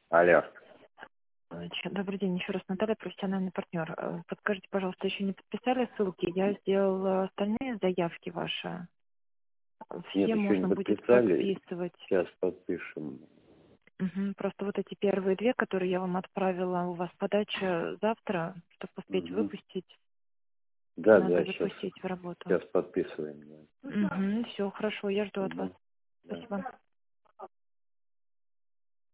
Алло. Добрый день, еще раз Наталья, профессиональный партнер. Подскажите, пожалуйста, еще не подписали ссылки? Я сделала остальные заявки ваши. Нет, Все еще не можно будет подписали. подписывать. Сейчас подпишем. Просто вот эти первые две, которые я вам отправила, у вас подача завтра, чтобы успеть Мгм. выпустить, Да, надо да, сейчас, запустить в работу. сейчас подписываем. Да. Все, хорошо, я жду от вас. Мгм. Да. Спасибо.